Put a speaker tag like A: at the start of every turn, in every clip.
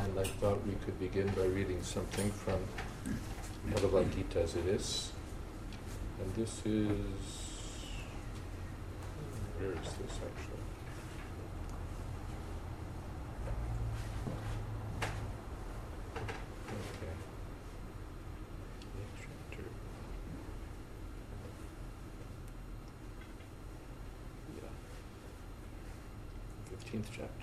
A: and I thought we could begin by reading something from Bhagavad Gita as it is. And this is, where is this actually? Okay. Chapter. Yeah. 15th chapter.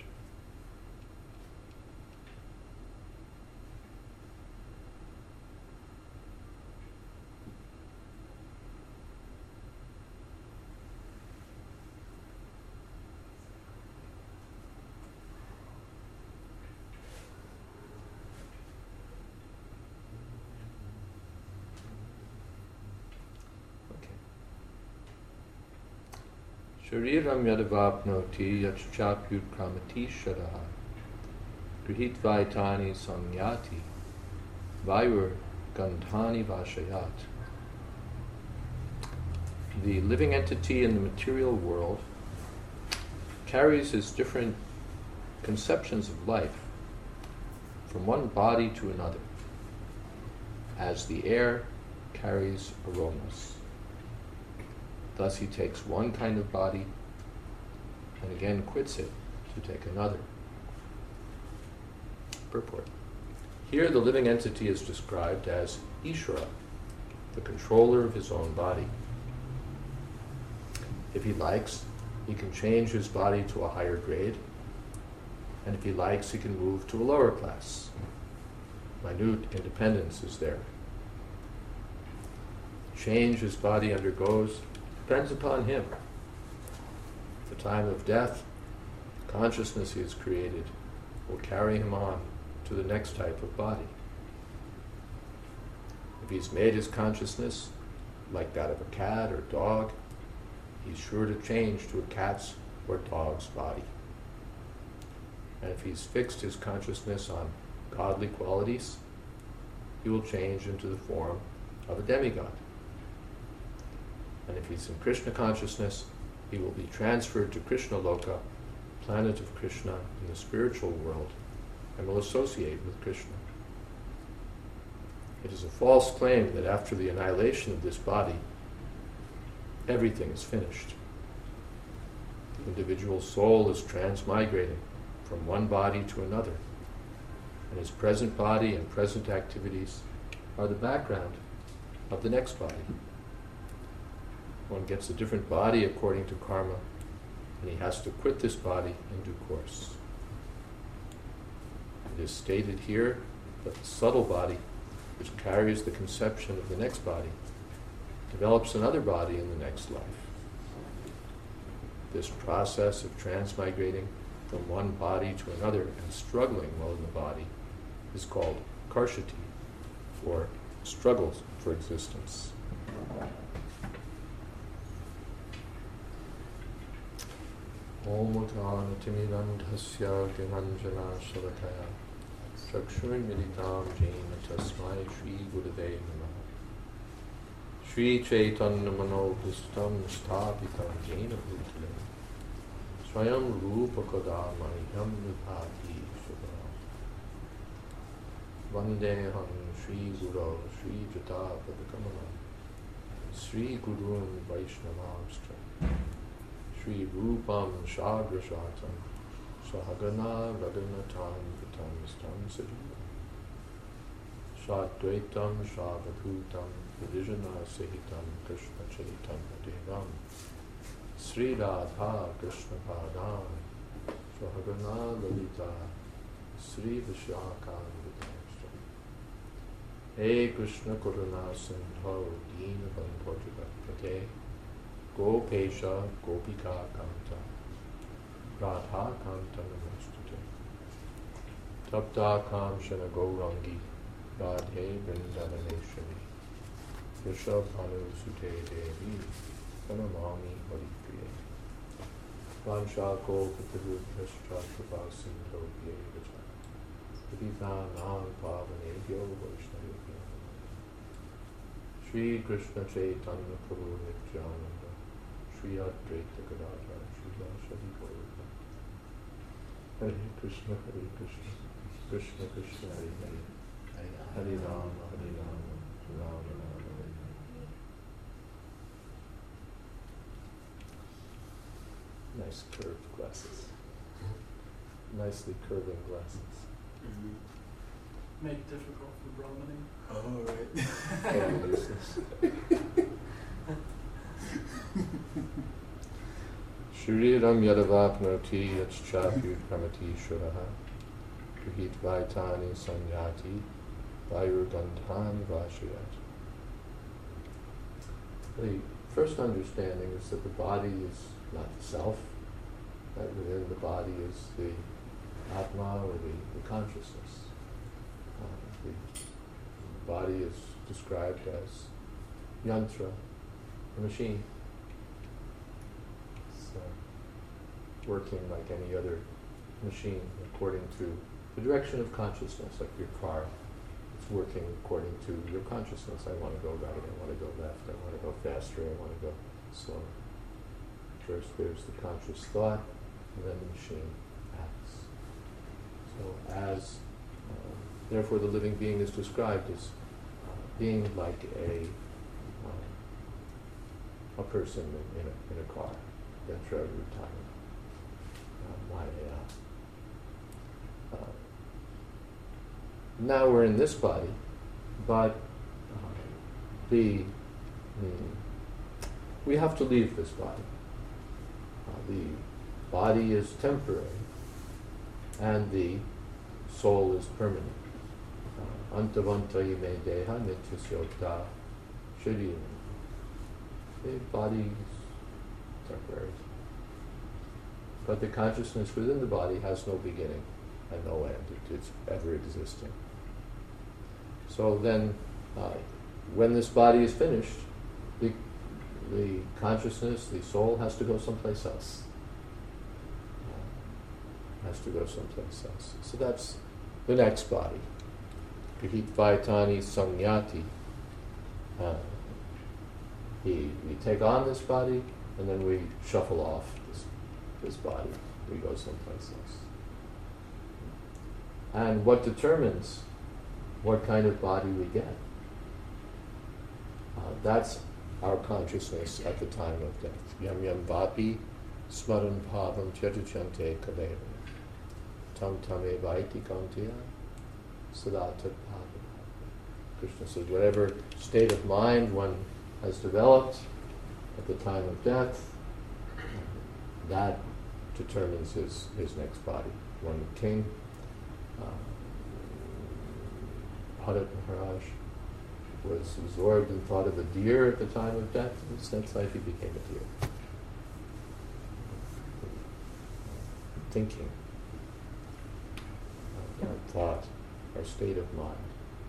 A: Shariram yadavapnoti yachchapyutkamati shadaha grihitvaitani samyati vayur gandhani vashayat. The living entity in the material world carries his different conceptions of life from one body to another, as the air carries aromas. Thus he takes one kind of body and again quits it to take another. Purport. Here the living entity is described as Ishvara, the controller of his own body. If he likes, he can change his body to a higher grade, and if he likes, he can move to a lower class. Minute independence is there. The change his body undergoes depends upon him. At the time of death, the consciousness he has created will carry him on to the next type of body. If he's made his consciousness like that of a cat or dog, he's sure to change to a cat's or dog's body. And if he's fixed his consciousness on godly qualities, he will change into the form of a demigod. And if he's in Krishna consciousness, he will be transferred to Krishna Loka, planet of Krishna in the spiritual world, and will associate with Krishna. It is a false claim that after the annihilation of this body, everything is finished. The individual soul is transmigrating from one body to another, and his present body and present activities are the background of the next body. One gets a different body according to karma, and he has to quit this body in due course. It is stated here that the subtle body, which carries the conception of the next body, develops another body in the next life. This process of transmigrating from one body to another and struggling while in the body is called karshati, or struggles for existence. Om Uttanatimidandhasya Gyananjana Shalakaya Chakshurmilitam Jena Tasmai Shri Gurave Namaha Shri Chaitanya Manopistam Sthapitam Jena Bhutale Swayam Rupa Kodamahyam Vibhati Shubha Vandeham Shri Guru Shri Jata Padakamalam Shri Gurun Vaishnavamstra Shri Rupam Shagrashatam Sahagana Raghunathan Vitam Sajivam Shadvaitam Shavadhutam Vijana Sahitam Krishna Chaitanya Devam Sri Radha Krishna Padam Sahagana Lalita Sri Vishakam Vidamstra Hey Krishna Karuna Sindho Dina Bandhojivakate Gopesha Gopika Kanta Radha Kanta Namostate Tapta Kamshana Gaurangi Radhe Vrindavaneshwari Rishabhanu Sute Devi Pranamami Haripriya Vansha Gopitaruddhascha Kripā Sindho Bhyevacha Prititha Nam Pavanebhyo Vaishnavibhyo Shri Krishna Chaitanya Prabhu Nityananda Shri Advaita Gadadhar Srila Shri Gaura Hare Krishna Hare Krishna Krishna Krishna Hare Hare, Hare Rama Hare Rama, Rama Rama Hare Hare. Nice curved glasses. Nicely curving glasses.
B: Make difficult for Brahmani.
C: Oh, right.
A: Totally useless. Shriram yadavapnoti yachchapyutkamati shuraha Tuhit vaitani sanyati vayurgandhani vashayat. The first understanding is that the body is not the self, that within the body is the Atma or the consciousness. The body is described as yantra, a machine. It's working like any other machine according to the direction of consciousness, like your car. It's working according to your consciousness. I want to go right, I want to go left, I want to go faster, I want to go slower. First there's the conscious thought, and then the machine acts. So therefore the living being is described as being like a person in a car. Yantra Rutana. Maya. Now we're in this body, but we have to leave this body. The body is temporary, and the soul is permanent. Antavanta ime deha nityasyota shriram. The body is temporary, but the consciousness within the body has no beginning and no end. It's ever existing. So then, when this body is finished, the consciousness, the soul, has to go someplace else. So that's the next body. Grihit Vaitani Samyati. We take on this body, and then we shuffle off this body. We go someplace else. And what determines what kind of body we get? That's our consciousness at the time of death. Yam yam vapi smaran bhavam tyajachante kaleva. Tam tame vaiti kantiya sadatat bhava. Krishna says, whatever state of mind one has developed at the time of death, that determines his next body. One king, Bharat Maharaj, was absorbed in thought of a deer at the time of death. In his next life he became a deer. Thinking, our thought, our state of mind.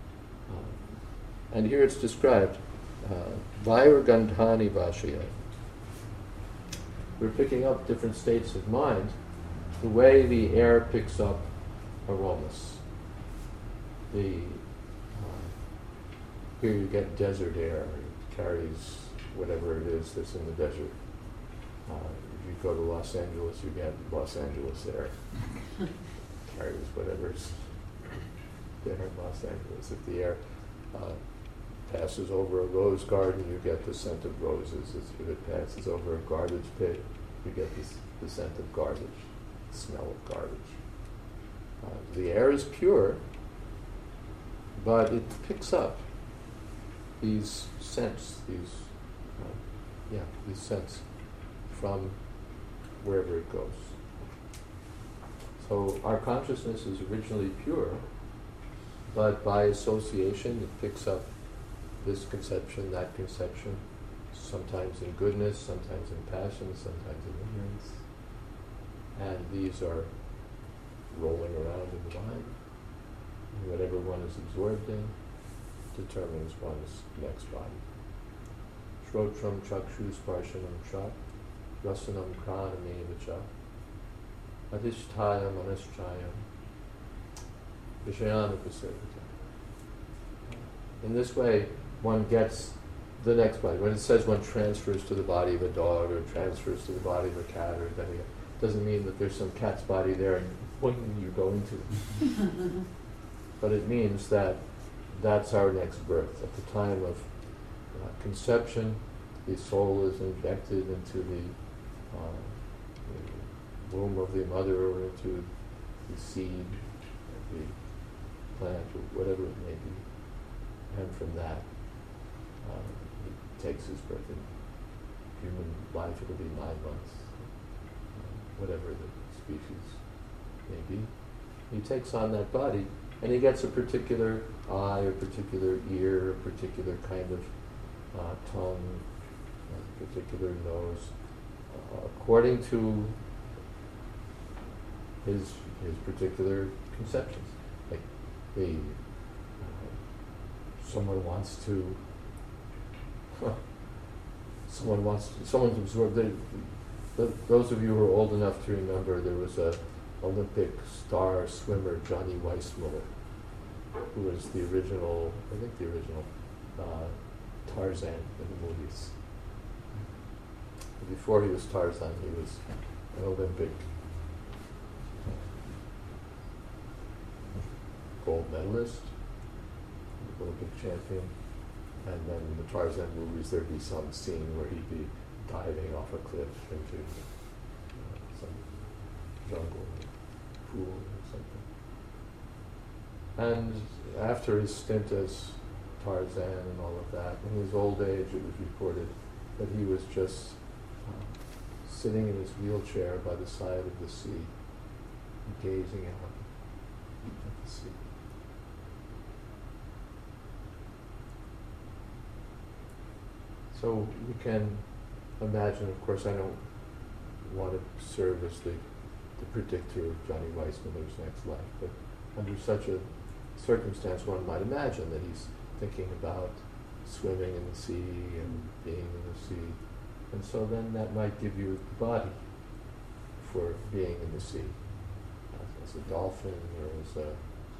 A: And here it's described, Vayur Gandhani Vashaya. We're picking up different states of mind, the way the air picks up aromas. Here you get desert air. It carries whatever it is that's in the desert. If you go to Los Angeles, you get Los Angeles air. Carries whatever's there in Los Angeles. If the air passes over a rose garden, you get the scent of roses. If it passes over a garbage pit, you get the scent of garbage, the smell of garbage. The air is pure, but it picks up these scents, these scents from wherever it goes. So our consciousness is originally pure, but by association it picks up this conception, that conception, sometimes in goodness, sometimes in passion, sometimes in ignorance. And these are rolling around in the mind. And whatever one is absorbed in determines one's next body. Shrotram chakshu sparshanam cha rasanam kranameva cha adhisthaya manaschayam vishayanupasarvata. In this way, one gets the next body. When it says one transfers to the body of a dog or transfers to the body of a cat, or then Doesn't mean that there's some cat's body there and boing, you go into it. But it means that that's our next birth. At the time of conception, the soul is injected into the womb of the mother or into the seed of the plant or whatever it may be. And from that, he takes his birth. In human life, it'll be 9 months, whatever the species may be. He takes on that body, and he gets a particular eye, a particular ear, a particular kind of tongue, a particular nose, according to his particular conceptions. Like someone's absorbed. Those of you who are old enough to remember, there was a Olympic star swimmer, Johnny Weissmuller, who was the original Tarzan in the movies. Before he was Tarzan, he was an Olympic gold medalist, Olympic champion, and then in the Tarzan movies there'd be some scene where he'd be diving off a cliff into some jungle or pool or something. And after his stint as Tarzan and all of that, in his old age it was reported that he was just sitting in his wheelchair by the side of the sea, gazing out at the sea. So we can imagine, of course I don't want to serve as the predictor of Johnny Weissmuller's next life, but under such a circumstance one might imagine that he's thinking about swimming in the sea and being in the sea. And so then that might give you the body for being in the sea, as a dolphin or as a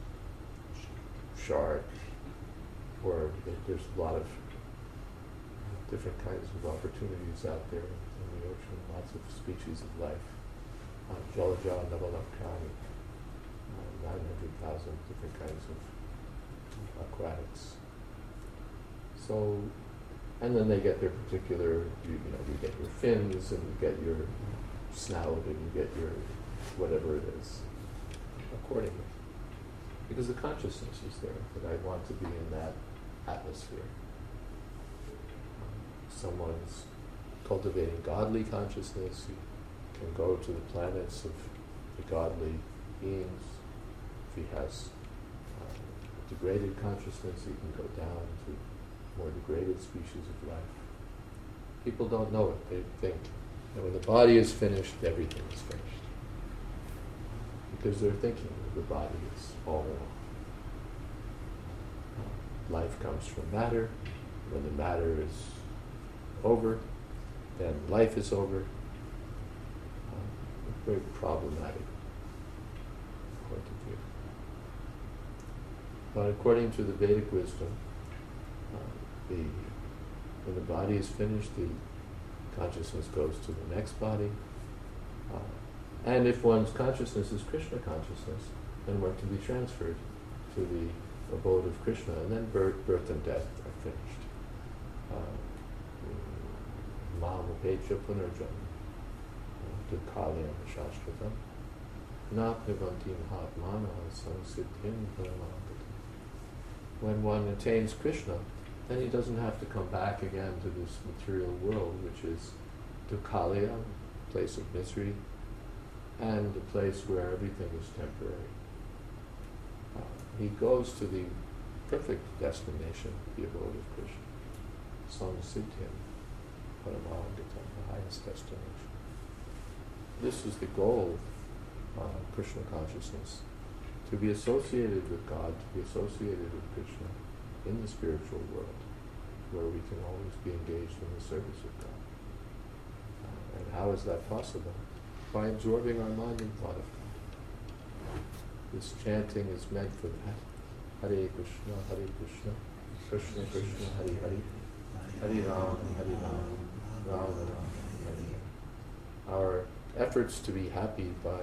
A: shark, or there's a lot of different kinds of opportunities out there in the ocean, lots of species of life. Jalaja Navalakani, 900,000 different kinds of aquatics. So, and then they get their particular, you get your fins, and you get your snout, and you get your whatever it is, accordingly. Because the consciousness is there, that I want to be in that atmosphere. Someone's cultivating godly consciousness, you can go to the planets of the godly beings. If he has degraded consciousness, he can go down to more degraded species of life. People don't know it. They think that when the body is finished, everything is finished. Because they're thinking that the body is all in all. Life comes from matter. When the matter is over, then life is over. Very problematic point of view. But according to the Vedic wisdom, when the body is finished, the consciousness goes to the next body. And if one's consciousness is Krishna consciousness, then one can be transferred to the abode of Krishna, and then birth and death are finished. Mahamopecha punarjanma, dukkalyam shastratam, na pivanti mahatmana samsiddhim paramagata. When one attains Krishna, then he doesn't have to come back again to this material world, which is dukkhalaya, place of misery, and a place where everything is temporary. He goes to the perfect destination, the abode of Krishna. Samsiddhim paramagata, the highest destination. This is the goal of Krishna consciousness, to be associated with God, to be associated with Krishna in the spiritual world, where we can always be engaged in the service of God. And how is that possible? By absorbing our mind in thought of God. This chanting is meant for that. Hare Krishna, Krishna Krishna, Hare Hare, Hare Ram, Ram Ram, Hare Hare. Our efforts to be happy by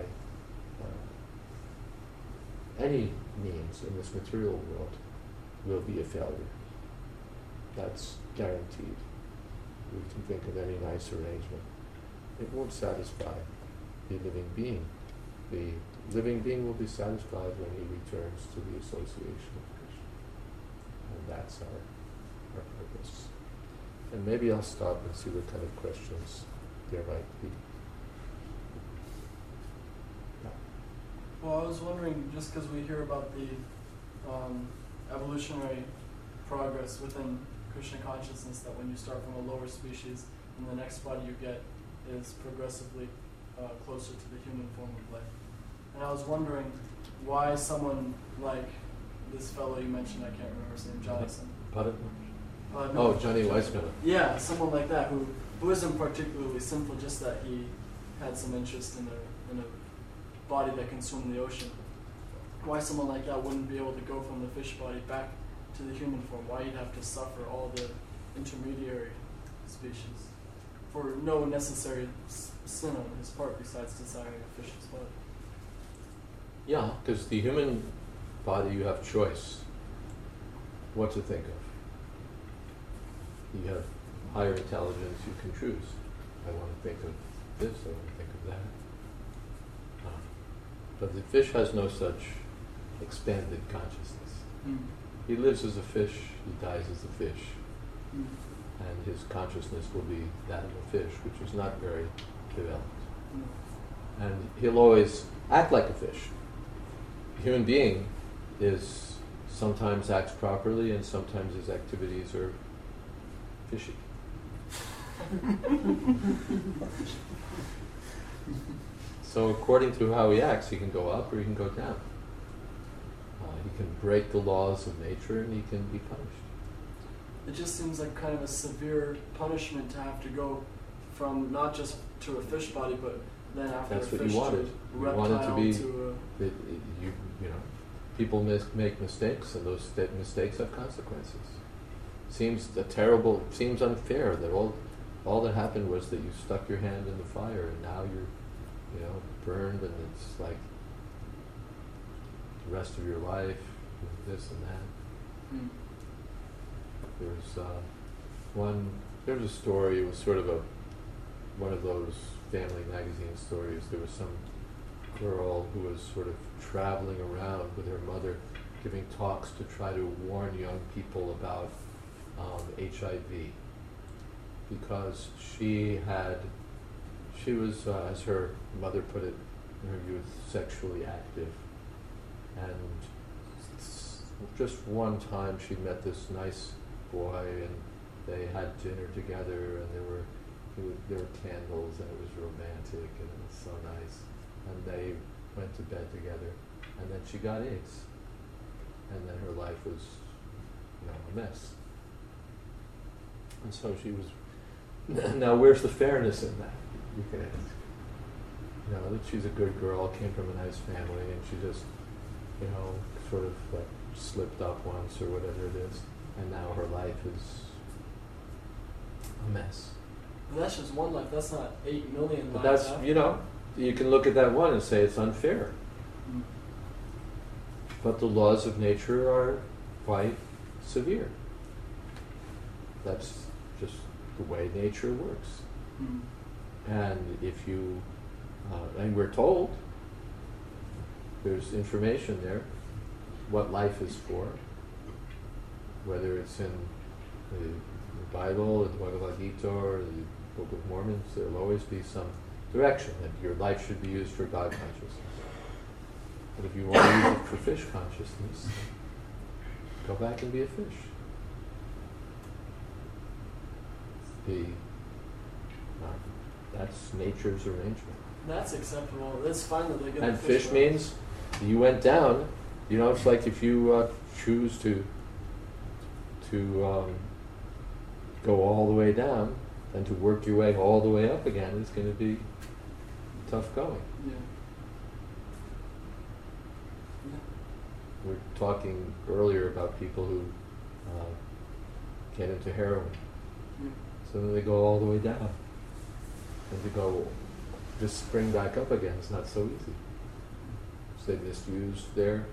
A: any means in this material world will be a failure. That's guaranteed. We can think of any nice arrangement. It won't satisfy the living being. The living being will be satisfied when he returns to the association of Krishna. And that's our purpose. And maybe I'll stop and see what kind of questions there might be.
B: Well, I was wondering, just because we hear about the evolutionary progress within Krishna consciousness, that when you start from a lower species, and the next body you get is progressively closer to the human form of life. And I was wondering why someone like this fellow you mentioned, I can't remember his name, Jonathan.
A: Pardon?
B: No,
A: Johnny Weissmuller.
B: Yeah, someone like that who isn't particularly sinful, just that he had some interest in a body that consumed the ocean. Why someone like that wouldn't be able to go from the fish body back to the human form? Why you'd have to suffer all the intermediary species for no necessary sin on his part besides desiring a fish's body?
A: Yeah, because the human body, you have choice what to think of. You have higher intelligence, you can choose. I want to think of this, I want to think of that. But the fish has no such expanded consciousness. He lives as a fish, he dies as a fish. And his consciousness will be that of a fish, which is not very developed. And he'll always act like a fish. A human being sometimes acts properly and sometimes his activities are fishy. So according to how he acts, he can go up or he can go down. He can break the laws of nature and he can be punished.
B: It just seems like kind of a severe punishment to have to go from not just to a fish body, but then after
A: That's
B: a
A: what
B: fish
A: you wanted.
B: to
A: You
B: reptile
A: wanted to be.
B: to
A: You know, people make mistakes, and those mistakes have consequences. Seems unfair that all that happened was that you stuck your hand in the fire, and now you're, burned, and it's like the rest of your life, this and that. There's a story. It was sort of one of those family magazine stories. There was some girl who was sort of traveling around with her mother, giving talks to try to warn young people about HIV, because she was, as her mother put it in her youth, sexually active, and just one time she met this nice boy, and they had dinner together, and there were candles, and it was romantic, and it was so nice, and they went to bed together, and then she got AIDS, and then her life was, a mess. And so she was. Now, where's the fairness in that? You can ask. That she's a good girl, came from a nice family, and she just, sort of like slipped up once or whatever it is, and now her life is a mess.
B: But that's just one life. That's not 8 million
A: But
B: lives.
A: that's, you can look at that one and say it's unfair. But the laws of nature are quite severe. That's just the way nature works. And if you, and we're told, there's information there, what life is for, whether it's in the Bible, or the Bhagavad Gita, or the Book of Mormon, there will always be some direction that your life should be used for God consciousness. But if you want to use it for fish consciousness, go back and be a fish. That's nature's arrangement.
B: That's acceptable. That's fine that they get
A: And
B: the
A: fish
B: bodies.
A: means you went down. It's like if you choose to go all the way down and to work your way all the way up again, it's going to be tough going.
B: Yeah.
A: We were talking earlier about people who get into heroin.
B: Yeah.
A: So then they go all the way down. And to go just spring back up again is not so easy. So they misuse their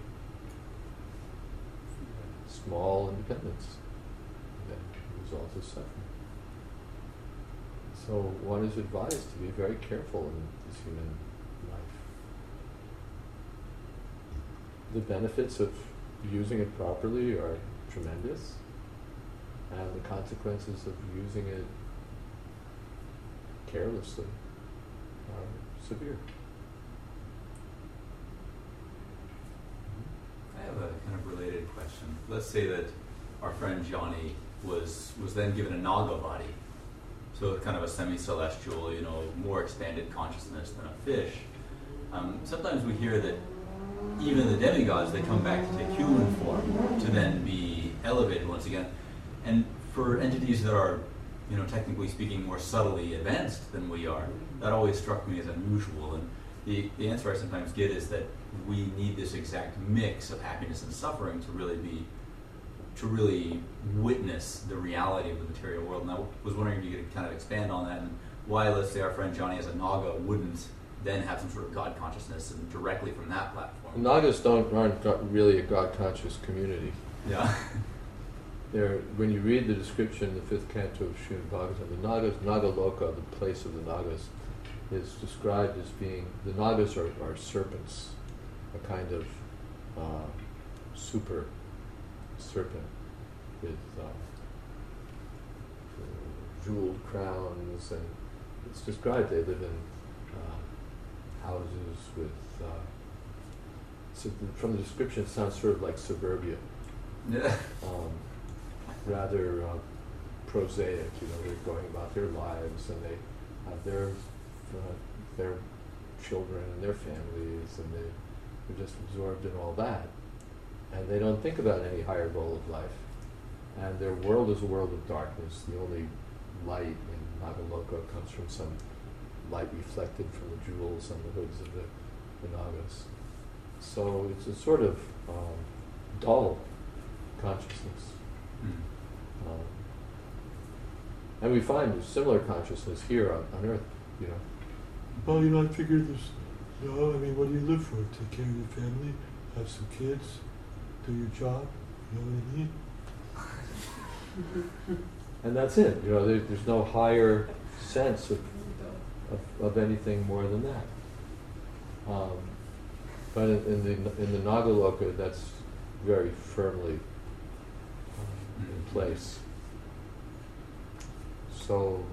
A: small independence. That results in suffering. So one is advised to be very careful in this human life. The benefits of using it properly are tremendous, and the consequences of using it carelessly are severe.
C: I have a kind of related question. Let's say that our friend Johnny was then given a Naga body, so kind of a semi-celestial, more expanded consciousness than a fish. Sometimes we hear that even the demigods, they come back to take human form to then be elevated once again. And for entities that are, technically speaking, more subtly advanced than we are, that always struck me as unusual. And the answer I sometimes get is that we need this exact mix of happiness and suffering to really witness the reality of the material world. And I was wondering if you could kind of expand on that and why, let's say, our friend Johnny as a Naga wouldn't then have some sort of God consciousness and directly from that platform.
A: Nagas aren't really a God-conscious community.
C: Yeah.
A: When you read the description in the 5th canto of Srimad Bhagavatam, the Nagas, Nagaloka, the place of the Nagas, is described as being, the Nagas are serpents, a kind of super serpent with jeweled crowns, and it's described they live in houses with, so from the description it sounds sort of like suburbia.
C: Yeah.
A: Rather prosaic, they're going about their lives and they have their children and their families, and they're just absorbed in all that. And they don't think about any higher goal of life. And their world is a world of darkness. The only light in Nagaloka comes from some light reflected from the jewels on the hoods of the Nagas. So it's a sort of dull consciousness. And we find a similar consciousness here on Earth,
D: Well, I figured this, what do you live for? Take care of your family, have some kids, do your job, you know what I mean?
A: And that's it. There's no higher sense of anything more than that. But in the Nagaloka, that's very firmly in place. So,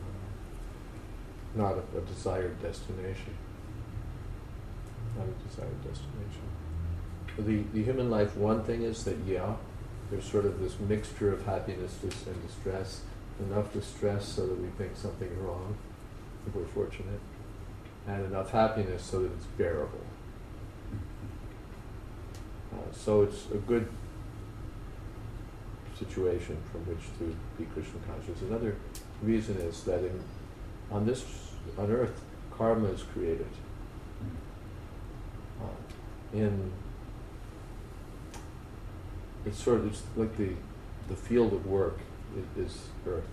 A: not a desired destination. Not a desired destination. The human life, one thing is that, there's sort of this mixture of happiness and distress, enough distress so that we think something's wrong, if we're fortunate, and enough happiness so that it's bearable. So it's a good situation from which to be Krishna conscious. Another reason is that on Earth, karma is created. It's like the field of work is Earth.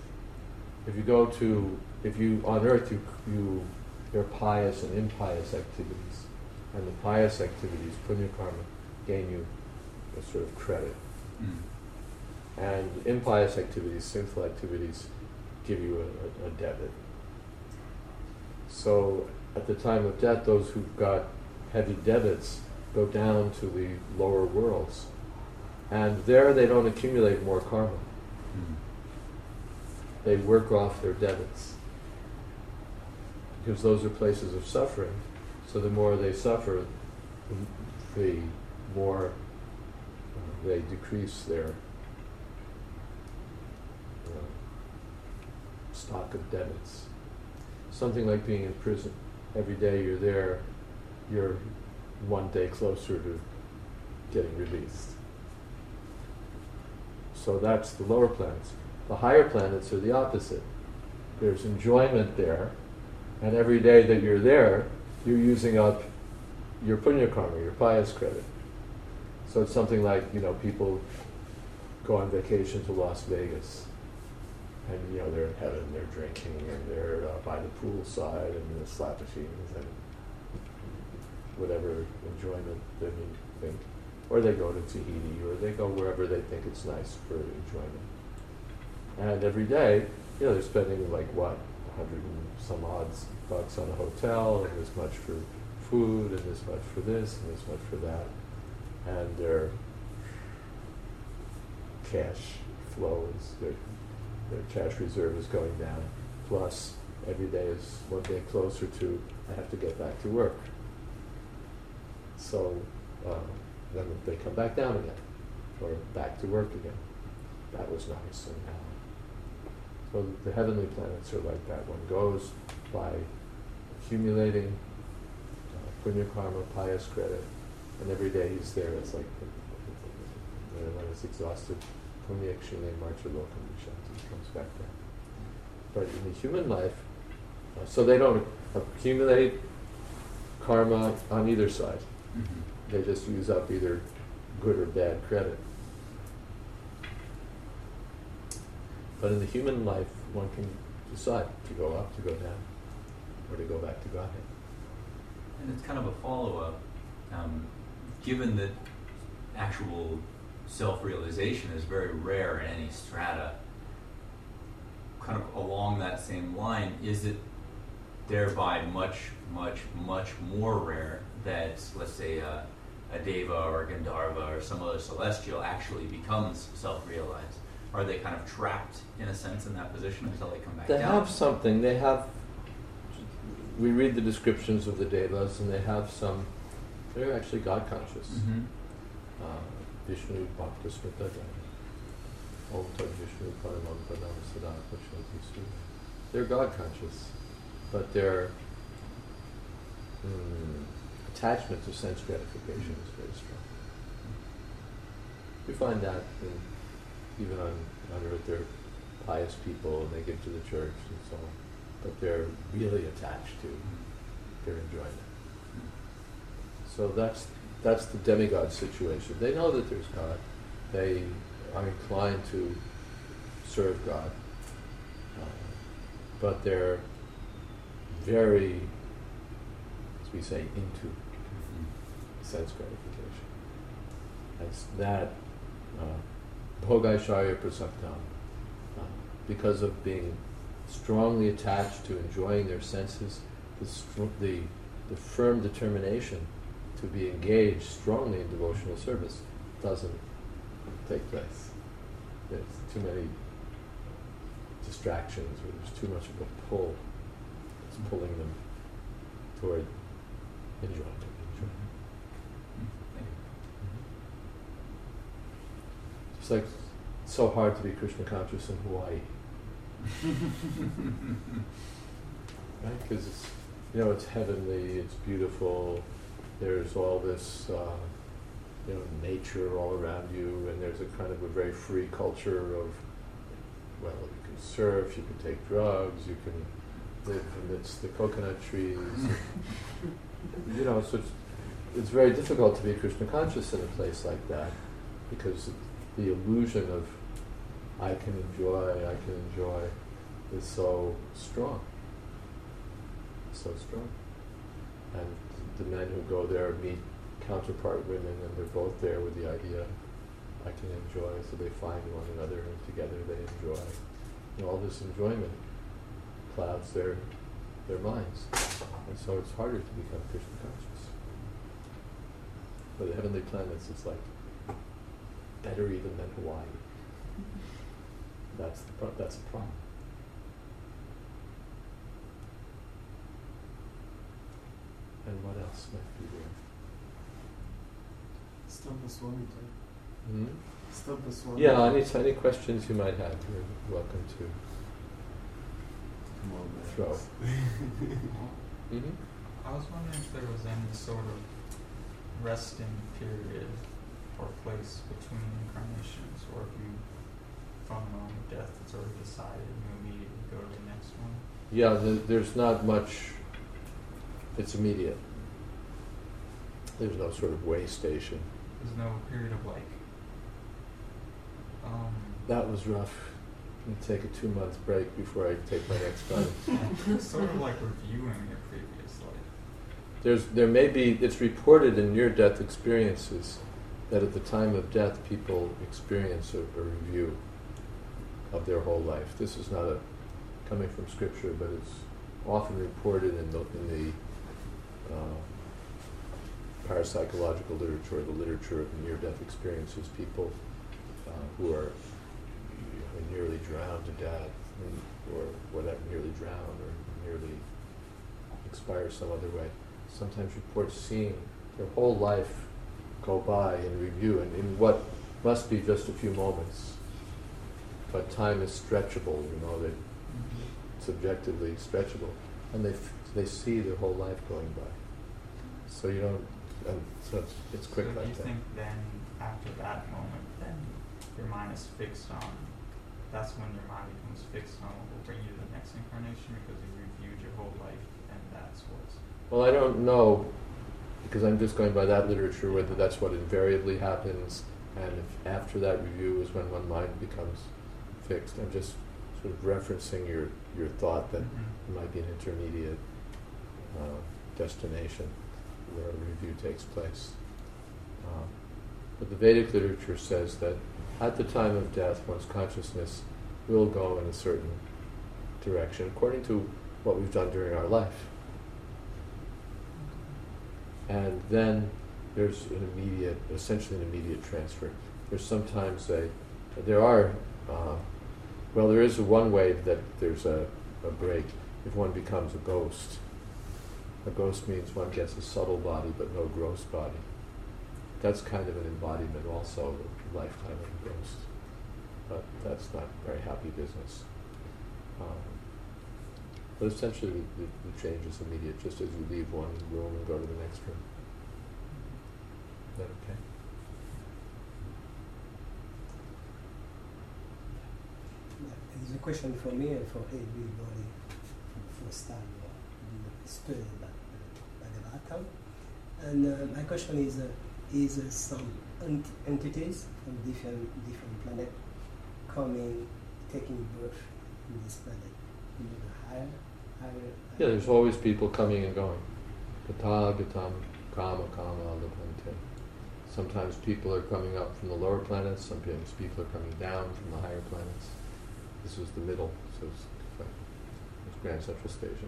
A: On Earth there are pious and impious activities, and the pious activities, punya karma, gain you a sort of credit. And impious activities, sinful activities, give you a debit. So at the time of death, those who've got heavy debits go down to the lower worlds. And there they don't accumulate more karma. They work off their debits. Because those are places of suffering. So the more they suffer, the more they decrease their stock of debits. Something like being in prison. Every day you're there, you're one day closer to getting released. So that's the lower planets. The higher planets are the opposite. There's enjoyment there, and every day that you're there, you're using up your punya karma, your pious credit. So it's something like, people go on vacation to Las Vegas. And they're in heaven, they're drinking, and they're by the poolside and the slot machines and whatever enjoyment they may think. Or they go to Tahiti, or they go wherever they think it's nice for enjoyment. And every day, they're spending like what, 100 and some odd bucks on a hotel, and this much for food, and this much for this, and this much for that. And their cash flow is, their cash reserve is going down. Plus, every day is one day closer to, I have to get back to work. So then they come back down again, or back to work again. That was nice. And so the heavenly planets are like that. One goes by accumulating punya karma, pious credit, and every day he's there. It's like when it's exhausted, punya kshine marcha lokam vishanti, comes back down. But in the human life, so they don't accumulate karma on either side.
C: Mm-hmm.
A: They just use up either good or bad credit. But in the human life, one can decide to go up, to go down, or to go back to Godhead.
C: And it's kind of a follow-up. Given that actual self-realization is very rare in any strata, kind of along that same line, is it thereby much, much, much more rare that, let's say, a Deva or a Gandharva or some other celestial actually becomes self-realized? Are they kind of trapped, in a sense, in that position until they come back
A: They
C: down?
A: have something. They have. We read the descriptions of the Devas, and they have some. They're actually God conscious.
C: Mm-hmm.
A: Vishnu Bhakta Smita Om Tad Vishnu Paramam Padam Sada Pashanti Su. They're God conscious, but their attachment to sense gratification is very strong. You find that even on earth, they're pious people and they give to the church and so on, but they're really attached to their enjoyment. So that's the demigod situation. They know that there's God. They are inclined to serve God, but they're very, as we say, into sense gratification. That's that bhogaishārya prasaktam, because of being strongly attached to enjoying their senses, the firm determination to be engaged strongly in devotional service doesn't take place. There's too many distractions, or there's too much of a pull. It's pulling them toward enjoyment. It's like so hard to be Krishna conscious in Hawaii, right? Because it's heavenly, it's beautiful. There's all this, nature all around you, and there's a kind of a very free culture of, well, you can surf, you can take drugs, you can live amidst the coconut trees. So it's very difficult to be Krishna conscious in a place like that, because the illusion of I can enjoy is so strong. So strong. And the men who go there meet counterpart women, and they're both there with the idea I can enjoy, so they find one another, and together they enjoy. All this enjoyment clouds their minds, and so it's harder to become Krishna conscious. For the heavenly planets, it's like better even than Hawaii. That's a problem. And what else might be there?
B: Stampaswami type.
A: Hmm?
B: Stampaswami.
A: Yeah, any questions you might have, you're welcome to throw. Mm-hmm.
E: I was wondering if there was any sort of resting period or place between incarnations, or if you, from the moment of death, it's already decided, you immediately go to the next one.
A: Yeah, there's not much. It's immediate. There's no sort of way station.
E: There's no period of
A: That was rough. I'm gonna take a 2-month break before I take my next body.
E: It's sort of like reviewing your previous life.
A: There may be, it's reported in near-death experiences that at the time of death people experience a review of their whole life. This is not coming from scripture, but it's often reported in the parapsychological literature, or the literature of near-death experiences. People who are nearly drowned to death, or whatever, nearly drowned, or nearly expire some other way, sometimes report seeing their whole life go by in review, and in what must be just a few moments. But time is stretchable, that subjectively stretchable, and they see their whole life going by. So you don't, and so it's quick
E: So
A: like
E: do you
A: that.
E: think then, after that moment, then your mind is fixed on, that's when your mind becomes fixed on what will bring you to the next incarnation, because you reviewed your whole life, and that's what's...
A: Well, I don't know, because I'm just going by that literature, whether that's what invariably happens, and if after that review is when one mind becomes fixed. I'm just sort of referencing your thought that it might be an intermediate destination where a review takes place. But the Vedic literature says that at the time of death, one's consciousness will go in a certain direction, according to what we've done during our life. And then there's essentially an immediate transfer. There's sometimes there is one way that there's a break if one becomes a ghost. A ghost means one gets a subtle body but no gross body. That's kind of an embodiment also of the lifetime of a ghost. But that's not very happy business. But essentially the change is immediate, just as you leave one room and go to the next room. Is that okay?
F: It's a question for me and for everybody for the first time studying Bhagavatam. And my question is some entities from different planets coming, taking birth in this planet? The higher.
A: Yeah, there's always people coming and going. Gata, gatam, kama, lupante. Sometimes people are coming up from the lower planets, sometimes people are coming down from the higher planets. This is the middle, so it's Grand Central Station.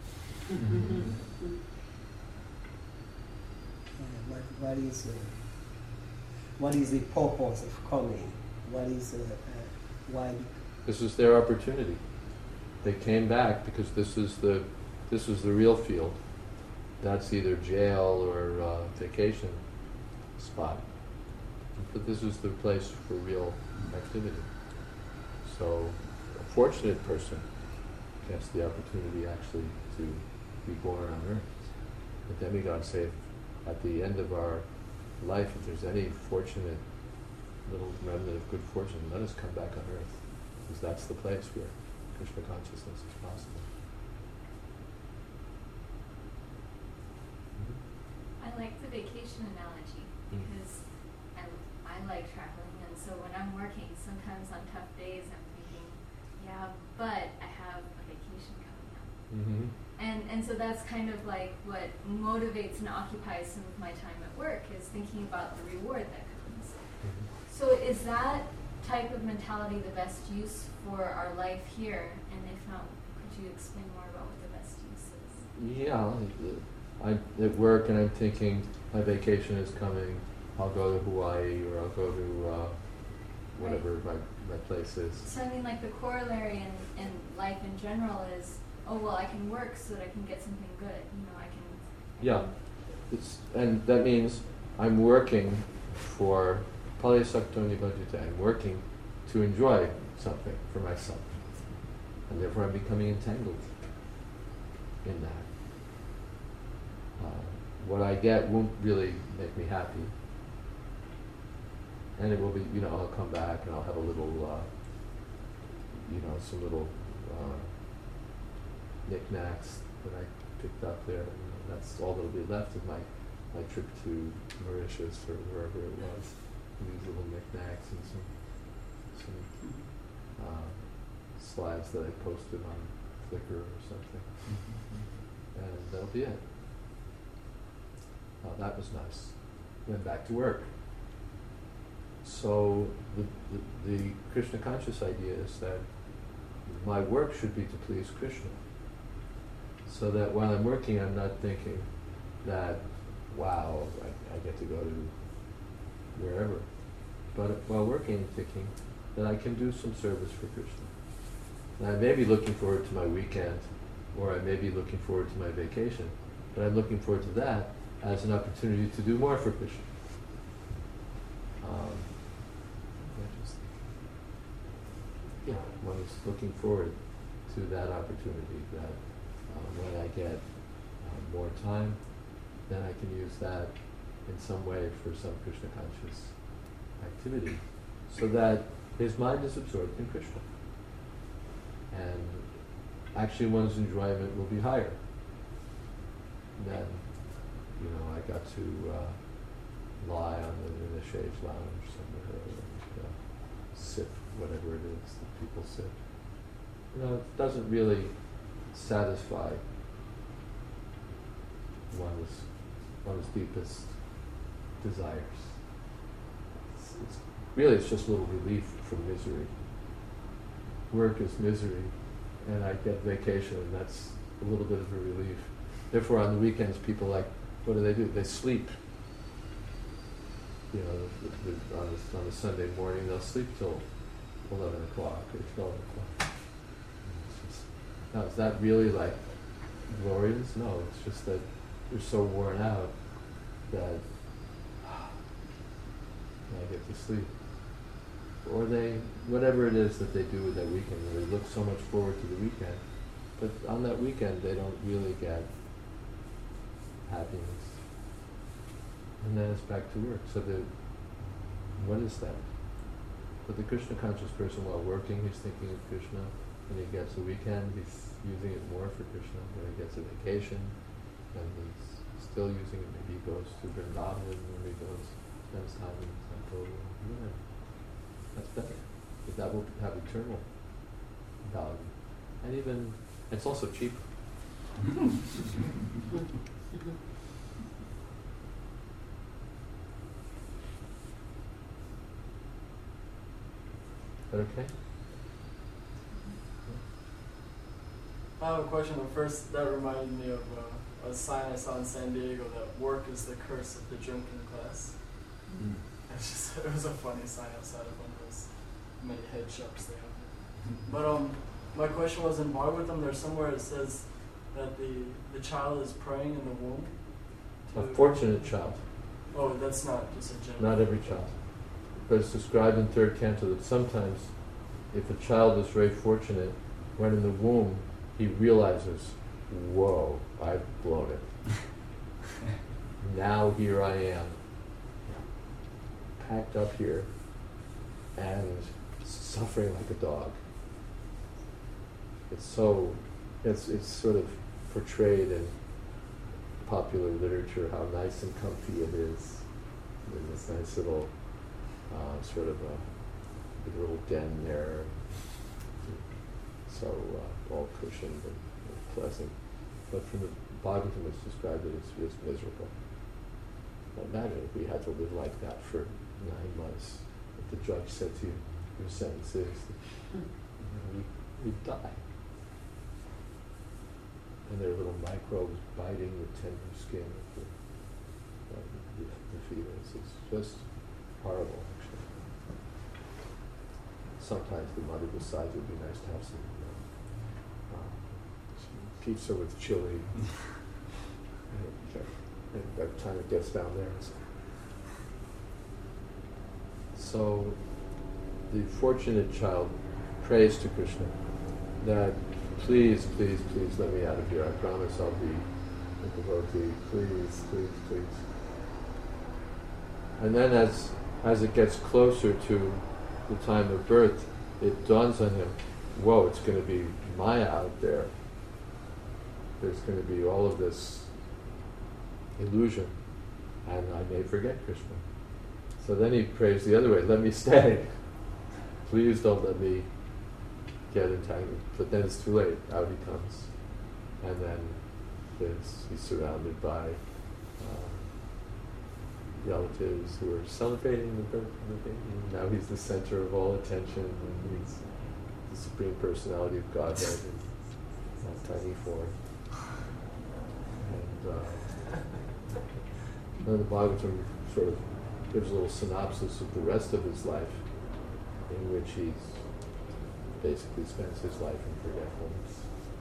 F: What is the purpose of coming? What is why?
A: This is their opportunity. They came back because this is the real field. That's either jail or vacation spot. But this is the place for real activity. So a fortunate person gets the opportunity actually to be born on earth. The demigods say at the end of our life, if there's any fortunate little remnant of good fortune, let us come back on earth, because that's the place where Krishna consciousness is possible.
G: I like the vacation analogy because I like traveling, and so when I'm working, sometimes on tough days I'm thinking, yeah, but I have a vacation coming up.
A: Mm-hmm.
G: And so that's kind of like what motivates and occupies some of my time at work, is thinking about the reward that comes.
A: Mm-hmm.
G: So is that type of mentality the best use for our life here? And if not, could you explain more about what the best use is?
A: Yeah, I'm at work and I'm thinking my vacation is coming. I'll go to Hawaii, or I'll go to whatever my place is.
G: So I mean, like the corollary in life in general is, oh well, I can work so that I can get something good.
A: Yeah, and that means I'm working for Palayasaktoni Bhajita. I'm working to enjoy something for myself, and therefore I'm becoming entangled in that. What I get won't really make me happy, and it will be, I'll come back and I'll have a little, some little knickknacks that I picked up there, and that's all that'll be left of my trip to Mauritius or wherever it was. These little knickknacks and some slides that I posted on Flickr or something. And that'll be it. That was nice. Then back to work. So the Krishna conscious idea is that my work should be to please Krishna. So that while I'm working, I'm not thinking that, wow, I get to go to wherever. But while working, I'm thinking that I can do some service for Krishna. And I may be looking forward to my weekend, or I may be looking forward to my vacation, but I'm looking forward to that as an opportunity to do more for Krishna. One is looking forward to that opportunity, that when I get more time, then I can use that in some way for some Krishna conscious activity, so that his mind is absorbed in Krishna. And actually one's enjoyment will be higher. And then, I got to lie in a chaise lounge somewhere, and sit, whatever it is that people sit. It doesn't really satisfy one's deepest desires. It's just a little relief from misery. Work is misery, and I get vacation, and that's a little bit of a relief. Therefore, on the weekends, people what do? They sleep. On a Sunday morning, they'll sleep till 11 o'clock or 12 o'clock. Now, is that really glorious? No, it's just that they're so worn out that I get to sleep. Or whatever it is that they do with that weekend, they look so much forward to the weekend, but on that weekend they don't really get happiness. And then it's back to work. So what is that? But the Krishna conscious person, while working, he's thinking of Krishna. When he gets a weekend, he's using it more for Krishna. When he gets a vacation, then he's still using it. Maybe he goes to Vrindavan, when he spends time in the temple. That's better. But that will have eternal value. And it's also cheaper. Is that okay?
B: I have a question, but first, that reminded me of a sign I saw in San Diego that work is the curse of the drunken class.
C: Mm.
B: It was a funny sign outside of one of those many head shops they have. But my question was, in Bhagavatam, there's somewhere it says that the child is praying in the womb.
A: A fortunate child.
B: Oh, that's not just a general.
A: Not every child. But it's described in third canto that sometimes, if a child is very fortunate, when in the womb, he realizes, whoa, I've blown it. Now here I am, packed up here, and suffering like a dog. It's sort of portrayed in popular literature how nice and comfy it is. In this nice little sort of a little den there, so all cushioned and pleasant. But from the Bhagavatam, it's described that it's miserable. Now imagine if we had to live like that for 9 months. If the judge said to you, your sentence is, we'd die. And there are little microbes biting the tender skin of the fetus. It's just horrible, actually. Sometimes the mother decides it would be nice to have some pizza with chili. And by the time it gets down there, so the fortunate child prays to Krishna that please, please, please let me out of here. I promise I'll be a devotee. Please, please, please. And then as it gets closer to the time of birth, it dawns on him, whoa, it's going to be Maya out there. There's going to be all of this illusion, and I may forget Krishna. So then he prays the other way, let me stay. Please don't let me get entangled, but then it's too late. Out he comes, and then he's surrounded by relatives who are celebrating the birth of the baby. Now he's the center of all attention, and he's the supreme personality of Godhead in that tiny form. And then the Bhagavatam sort of gives a little synopsis of the rest of his life, in which he basically spends his life in forgetfulness.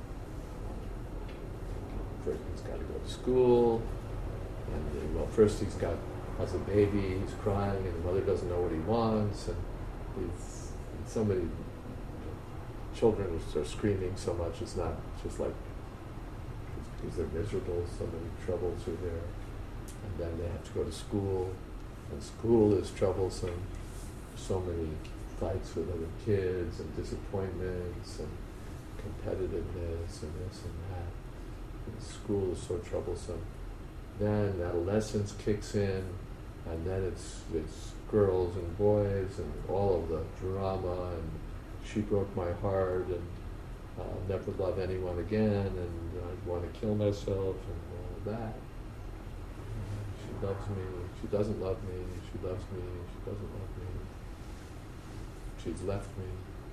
A: First he's got to go to school, and first has a baby, he's crying, and the mother doesn't know what he wants, and so many children are screaming so much. It's not just like because they're miserable, so many troubles are there. And then they have to go to school, and school is troublesome. So many fights with other kids, and disappointments, and competitiveness, and this and that. And school is so troublesome. Then adolescence kicks in, and then it's girls and boys, and all of the drama, and she broke my heart, and I'll never love anyone again, and I want to kill myself, and all of that. She loves me, she doesn't love me, she loves me, she doesn't love me. She's left me.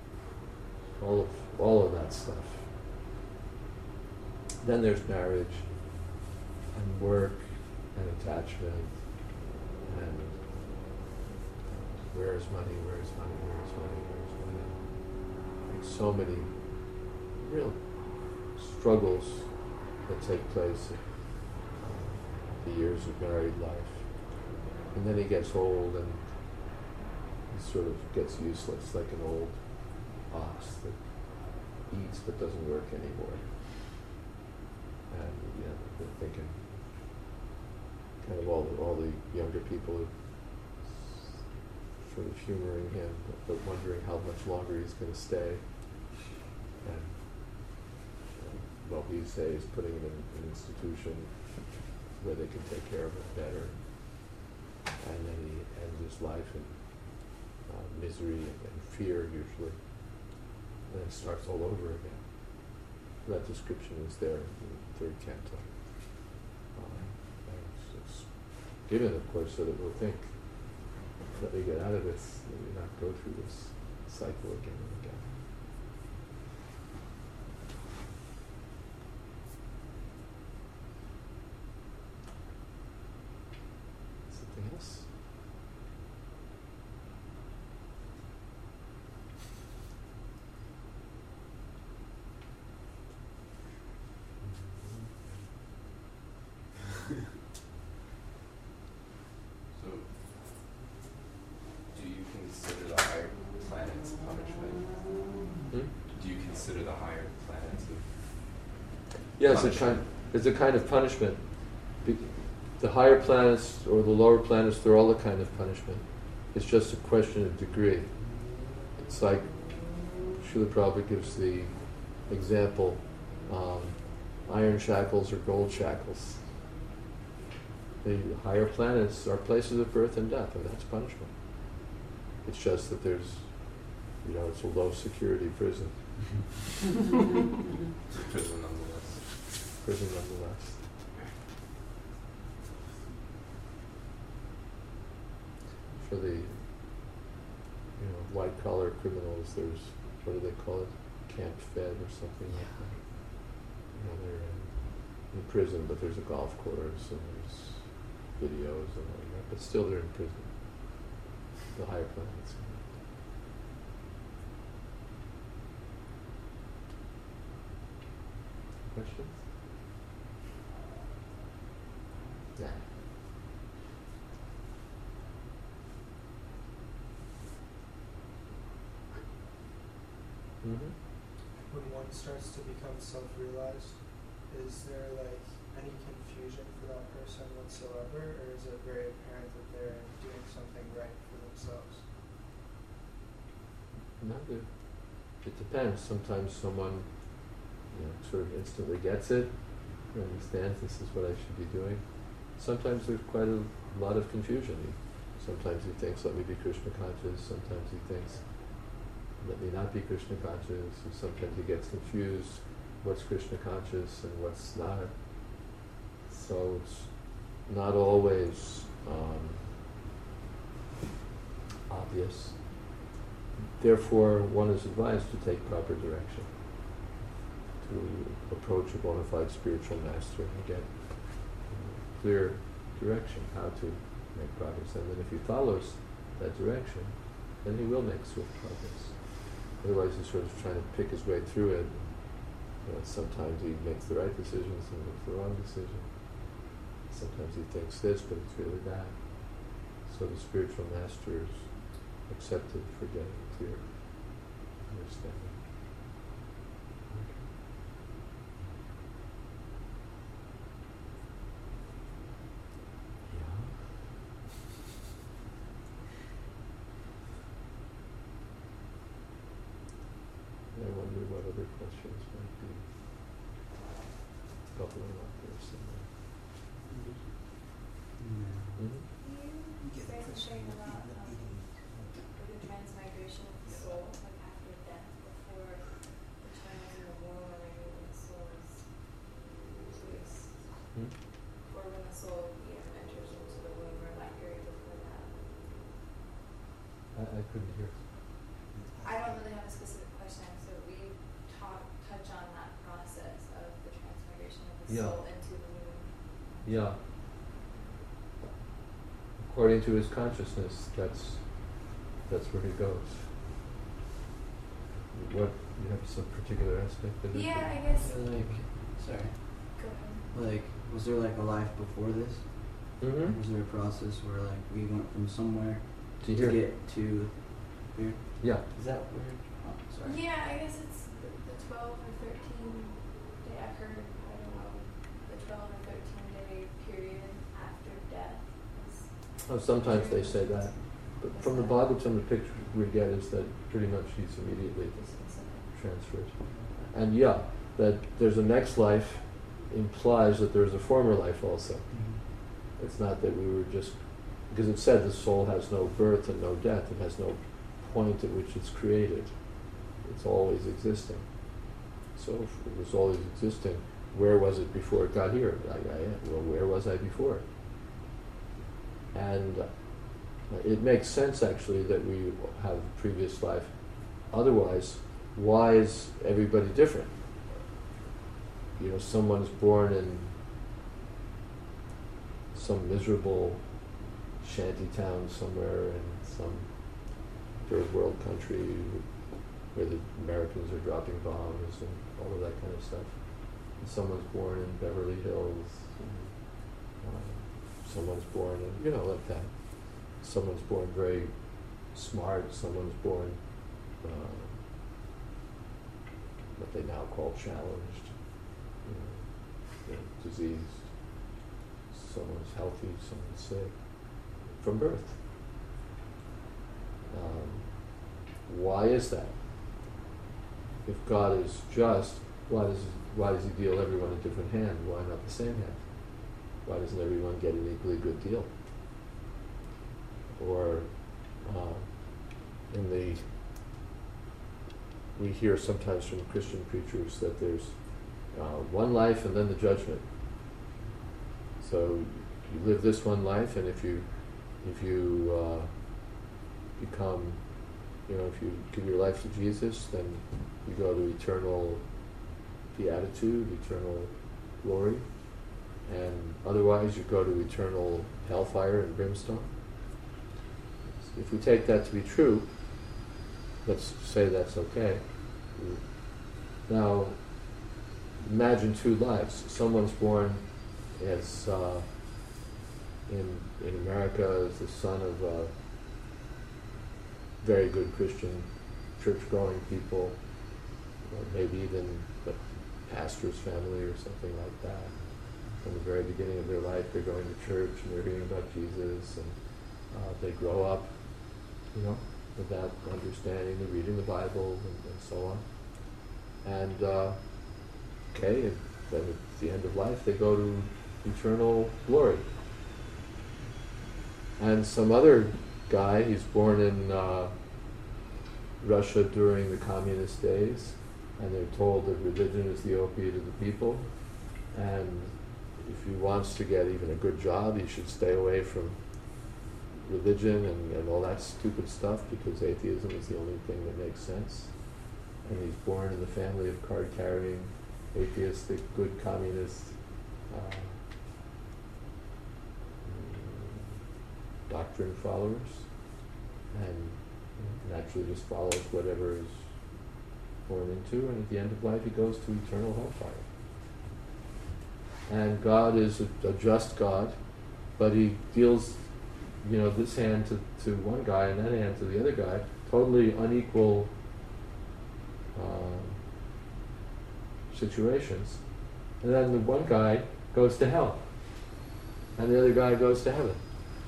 A: All of that stuff. Then there's marriage, and work, and attachment, and where's money, where's money, where's money, where's money. Like so many real struggles that take place in the years of married life. And then he gets old, and he sort of gets useless, like an old ox that eats but doesn't work anymore. And they're thinking, kind of all the younger people are sort of humoring him, but wondering how much longer he's going to stay. And what we say is putting him in an institution where they can take care of him better. And then he ends his life in misery and fear, usually. And then it starts all over again. That description is there in the third canto. And it's given, of course, so that we'll think, let me get out of this, let me not go through this cycle again and again. Something else?
H: So, do you consider the higher planets punishment? Do you consider the higher planets
A: Yes,
H: punishment?
A: it's a kind of punishment. The higher planets or the lower planets, they're all a kind of punishment. It's just a question of degree. It's like Srila Prabhupada gives the example, iron shackles or gold shackles. The higher planets are places of birth and death, and that's punishment. It's just that there's, it's a low security prison.
H: Prison nonetheless.
A: Prison nonetheless. For the, white collar criminals, there's, what do they call it? Camp Fed or something like that. They're in prison, but there's a golf course and there's videos and all that, but still they're in prison. The higher planets. Questions? Yeah. Mm-hmm.
I: When one starts to become self-realized, is there any confusion for that person whatsoever, or is it very apparent that they're doing something right for themselves?
A: No, it depends. Sometimes someone, sort of instantly gets it, understands this is what I should be doing. Sometimes there's quite a lot of confusion. Sometimes he thinks, let me be Krishna conscious. Sometimes he thinks, let me not be Krishna conscious, and sometimes he gets confused what's Krishna conscious and what's not. So it's not always obvious. Therefore, one is advised to take proper direction, to approach a bona fide spiritual master and get clear direction how to make progress. And then if he follows that direction, then he will make swift progress. Otherwise, he's sort of trying to pick his way through it. Sometimes he makes the right decisions and makes the wrong decision. Sometimes he thinks this, but it's really that. So the spiritual master is accepted for getting clear understanding. Yeah. I wonder what other questions might be bubbling up there somewhere. Mm-hmm.
G: You say something about the transmigration of the soul, like after death, before the time in the womb, or maybe when the soul is released, or when the soul enters into the womb, or that period before that.
A: I couldn't hear.
G: I don't really have a specific question, so we touch on that process of the transmigration of the soul into the womb.
A: Yeah. According to his consciousness, that's where he goes. What, you have some particular aspect of it?
G: Yeah, I guess.
J: Sorry.
G: Go ahead.
J: Was there a life before this?
A: Mm-hmm.
J: Was there a process where we went from somewhere
A: To here.
J: get to here?
A: Yeah.
J: Is that weird? Oh, sorry.
G: Yeah, I guess it's the 12 or 13 day, I've heard, I don't know, the 12 or 13 day period after death.
A: Sometimes they say that. But from the Bhagavatam, the picture we get is that pretty much he's immediately transferred. And that there's a next life implies that there's a former life also.
J: Mm-hmm.
A: It's not that we were just, because it said the soul has no birth and no death. It has no point at which it's created. It's always existing. So if it was always existing, where was it before it got here? Well, where was I before? And it makes sense actually that we have a previous life. Otherwise, why is everybody different? Someone's born in some miserable shanty town somewhere in some third world country where the Americans are dropping bombs and all of that kind of stuff. And someone's born in Beverly Hills. Someone's born in, like that. Someone's born very smart. Someone's born what they now call challenged, diseased. Someone's healthy, someone's sick. From birth. Why is that? If God is just, why does he deal everyone a different hand? Why not the same hand? Why doesn't everyone get an equally good deal? Or we hear sometimes from Christian preachers that there's one life and then the judgment. So you live this one life, and if you become, if you give your life to Jesus, then you go to eternal beatitude, eternal glory. And otherwise you go to eternal hellfire and brimstone. If we take that to be true, let's say that's okay. Now, imagine two lives. Someone's born as in America as the son of very good Christian church-going people, or maybe even the pastor's family or something like that. From the very beginning of their life, they're going to church and they're hearing about Jesus, and they grow up, with that understanding, they're reading the Bible and so on. And then at the end of life, they go to eternal glory. And some other guy, he's born in Russia during the communist days, and they're told that religion is the opiate of the people, and if he wants to get even a good job, he should stay away from religion and all that stupid stuff, because atheism is the only thing that makes sense. And he's born in the family of card-carrying, atheistic, good communist doctrine followers, and naturally just follows whatever is born into, and at the end of life he goes to eternal hellfire. And God is a just God, but he deals, this hand to one guy and that hand to the other guy, totally unequal situations. And then the one guy goes to hell, and the other guy goes to heaven.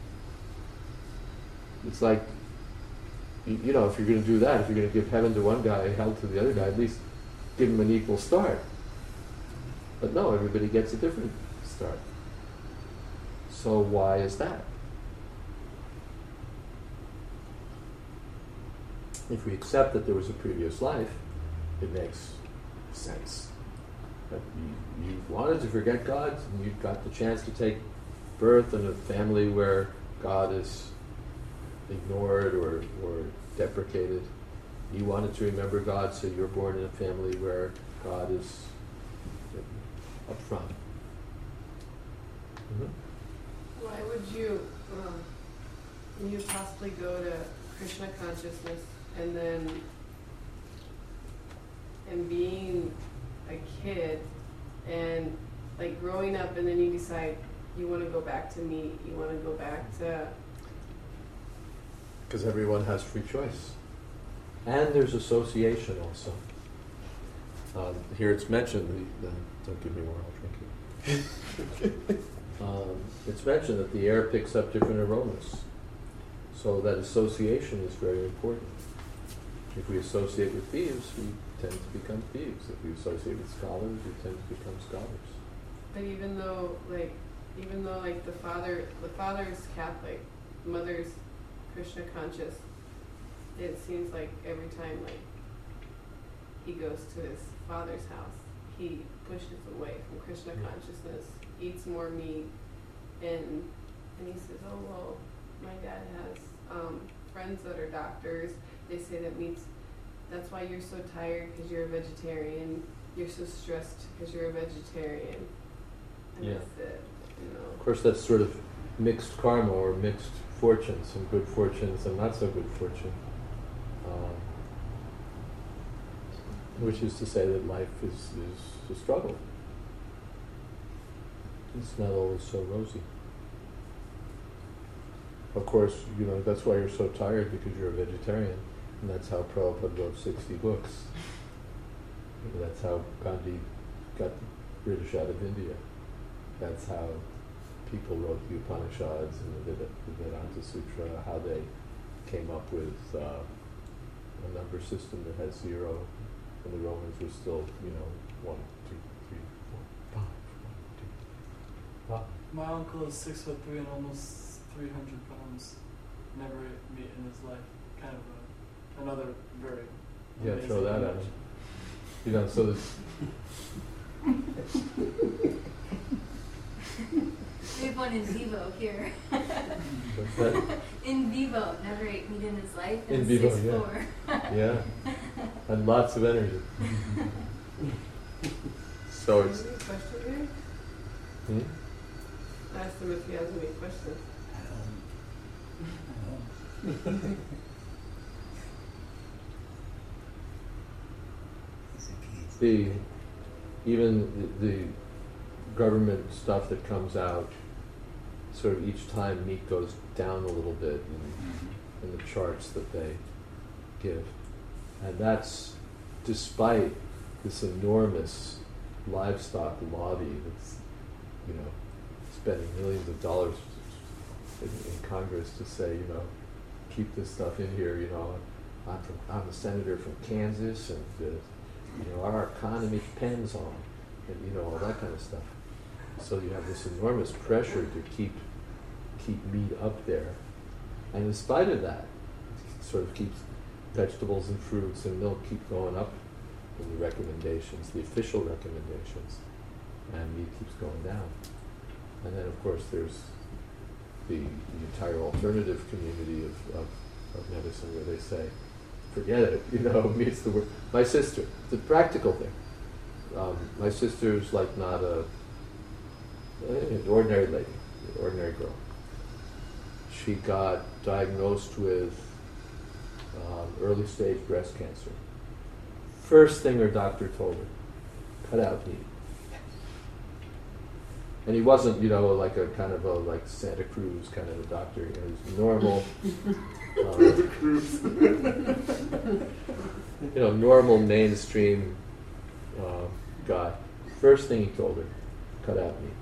A: It's like, if you're going to do that, if you're going to give heaven to one guy and hell to the other guy, at least give him an equal start. But no, everybody gets a different start. So why is that? If we accept that there was a previous life, it makes sense. That you wanted to forget God, and you got the chance to take birth in a family where God is ignored or deprecated. You wanted to remember God, so you're born in a family where God is up front. Mm-hmm.
K: Why would you possibly go to Krishna consciousness and being a kid and like growing up, and then you decide you want to go back to meat, you want to go back to...
A: Because everyone has free choice. And there's association also. Here it's mentioned, don't give me more, I'll drink it. It's mentioned that the air picks up different aromas. So that association is very important. If we associate with thieves, we tend to become thieves. If we associate with scholars, we tend to become scholars.
K: But even though the father is Catholic, the mother's Krishna conscious, it seems like every time he goes to his father's house, he pushes away from Krishna consciousness, eats more meat, and he says, oh well, my dad has friends that are doctors. They say that's why you're so tired, because you're a vegetarian. You're so stressed because you're a vegetarian. And that's it,
A: Of course, that's sort of mixed karma or mixed fortune, some good fortunes and not so good fortune. Which is to say that life is a struggle. It's not always so rosy. Of course, that's why you're so tired, because you're a vegetarian, and that's how Prabhupada wrote 60 books. That's how Gandhi got the British out of India. That's how people wrote the Upanishads and the Vedanta Sutra, how they came up with a number system that has 0, and the Romans were still, 1, 2, 3, 4, 5, 1, 2, 5.
B: My uncle is 6'3" and almost 300 pounds. Never ate meat in his life. Kind of another very amazing
A: Throw that at him. So this.
G: We have one in vivo here.
A: What's that?
G: In vivo, never ate meat in his life.
A: In
G: And
A: vivo,
G: 6'4".
A: Yeah. And lots of energy. So it's.
K: Any question here? I asked him if he has any questions.
A: Even the government stuff that comes out, sort of each time meat goes down a little bit in the charts that they give. And that's despite this enormous livestock lobby that's, spending millions of dollars in Congress to say, keep this stuff in here, I'm a senator from Kansas, and our economy depends on, and all that kind of stuff. So you have this enormous pressure to keep meat up there, and in spite of that, it sort of keeps vegetables and fruits and milk keep going up in the recommendations, the official recommendations, and meat keeps going down. And then, of course, there's the entire alternative community of medicine where they say, forget it, meat's the word. My sister, it's a practical thing. My sister's like not an ordinary lady, an ordinary girl. She got diagnosed with early stage breast cancer. First thing her doctor told her, cut out meat. And he wasn't, like a kind of a like Santa Cruz kind of a doctor. He was normal. Normal mainstream guy. First thing he told her, cut out meat.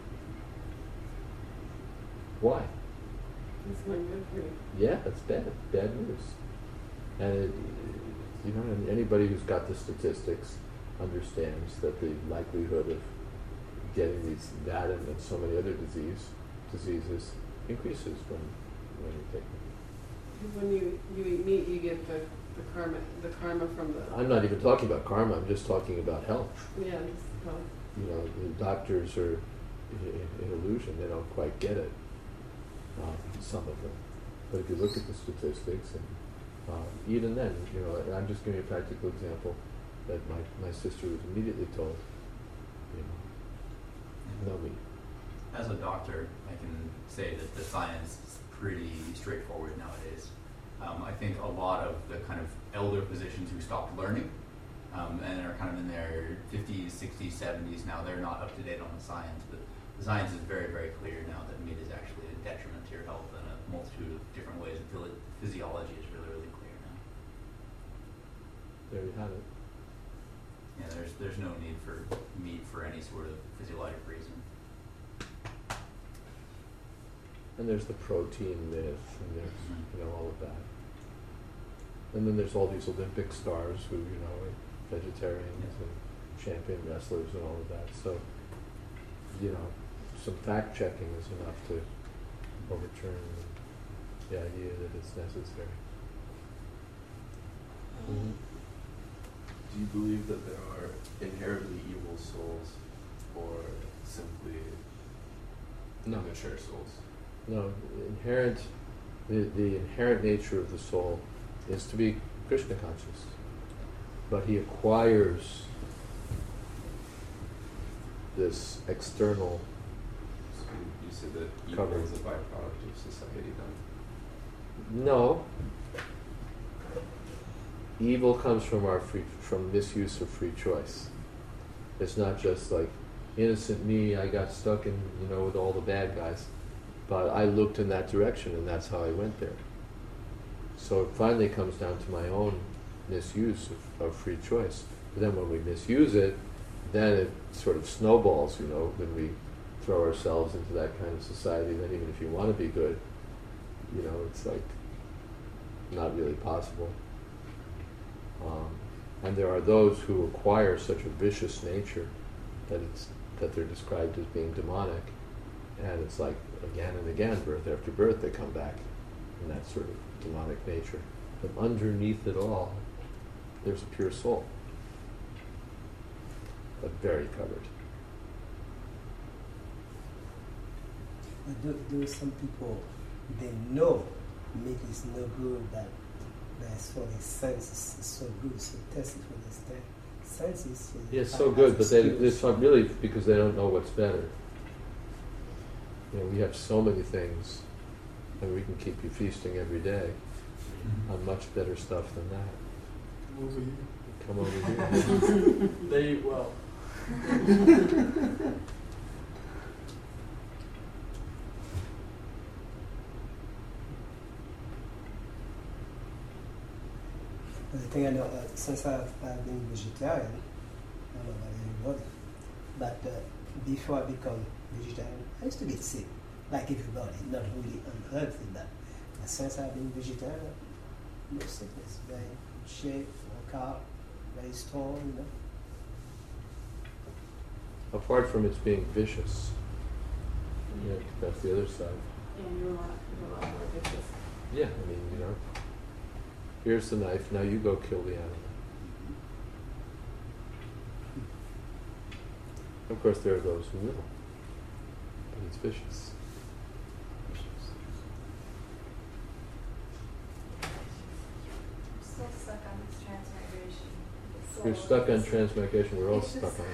A: Why?
K: It's not good for you.
A: Yeah, it's bad news. And and anybody who's got the statistics understands that the likelihood of getting that and so many other diseases increases when you take it.
K: When you eat meat, you get the karma from the.
A: I'm not even talking about karma. I'm just talking about health.
K: Yeah. Well,
A: The doctors are in illusion. They don't quite get it. Some of them. But if you look at the statistics, and even then, I'm just giving you a practical example that my sister was immediately told, no meat.
C: As a doctor, I can say that the science is pretty straightforward nowadays. I think a lot of the kind of elder physicians who stopped learning and are kind of in their 50s, 60s, 70s now, they're not up to date on the science, but the science is very, very clear now that meat is actually a detriment to your health in a multitude of different ways. Physiology is really, really clear now.
A: There you have it.
C: Yeah, there's no need for meat for any sort of physiologic reason.
A: And there's the protein myth, and there's all of that. And then there's all these Olympic stars who are vegetarians and champion wrestlers and all of that. So some fact checking is enough to overturn the idea that it's necessary. Mm-hmm.
H: Do you believe that there are inherently evil souls or simply immature souls?
A: No, the inherent nature of the soul is to be Krishna conscious. But he acquires this external
H: So you said that evil
A: covering.
H: is a byproduct of society then?
A: No. Evil comes from misuse of free choice. It's not just like innocent me, I got stuck in, with all the bad guys. But I looked in that direction and that's how I went there. So it finally comes down to my own misuse of free choice. But then when we misuse it, then it sort of snowballs, when we throw ourselves into that kind of society. Then even if you want to be good, it's like not really possible. And there are those who acquire such a vicious nature that they're described as being demonic, and it's like again and again, birth after birth, they come back in that sort of demonic nature. But underneath it all, there's a pure soul, but very covered.
F: There are some people, they know meat is no good, but that's for the senses is so good, so test it for the senses.
A: Yeah, it's so good, but it's not really because they don't know what's better. We have so many things, and we can keep you feasting every day on much better stuff than that. Come over here.
B: They eat well.
F: The thing I know, since I've been vegetarian, I don't know about everybody, but before I become vegetarian, I used to get sick, like everybody, not really unhealthy, but since I've been vegetarian, no sickness, very good shape, work out, very strong,
A: Apart from its being vicious, that's the other side.
K: And you're a lot more vicious.
A: Yeah, Here's the knife, now you go kill the animal. Of course, there are those who will, but it's vicious.
G: Still stuck on this transmigration.
A: You're stuck on transmigration, we're all stuck on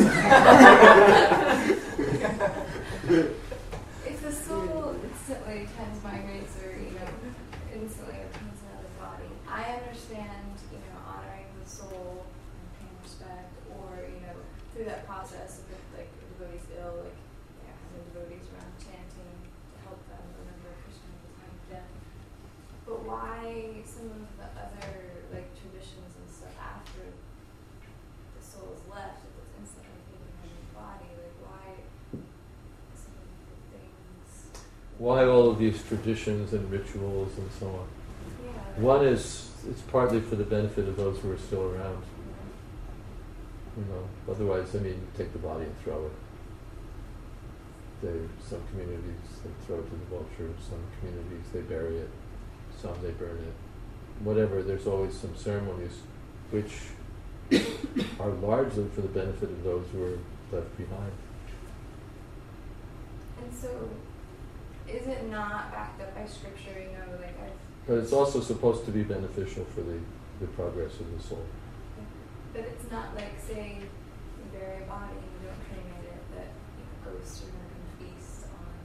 A: it.
G: If the soul instantly transmigrates or, instantly becomes another body, I understand, honoring the soul and paying respect, or, through that process, if a devotee's ill, having devotees around chanting to help them remember Krishna at the time of death. But why some of the other, traditions and stuff after the soul is left, if it's instantly taken from the body, why some of the things...
A: Why all of these traditions and rituals and so on?
G: Yeah.
A: One is, it's partly for the benefit of those who are still around. Otherwise, take the body and throw it. Some communities, they throw it to the vultures. Some communities, they bury it. Some, they burn it. Whatever, there's always some ceremonies which are largely for the benefit of those who are left behind.
G: And so, is it not backed up by scripture,
A: But it's also supposed to be beneficial for the progress of the soul.
G: But it's not say, you bury a body and you don't cremate it, that ghosts are going to feast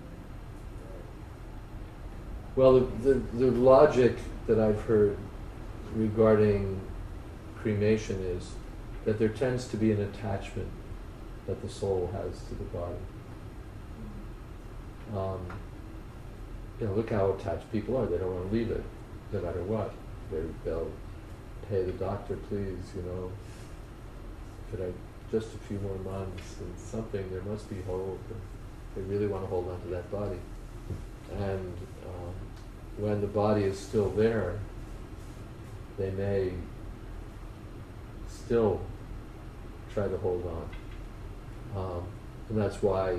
G: on
A: Well, the logic that I've heard regarding cremation is that there tends to be an attachment that the soul has to the body. Look how attached people are. They don't want to leave it, no matter what. They'll pay the doctor, please, could I just a few more months and something, there must be hope. And they really want to hold on to that body. And when the body is still there, they may still try to hold on. And that's why,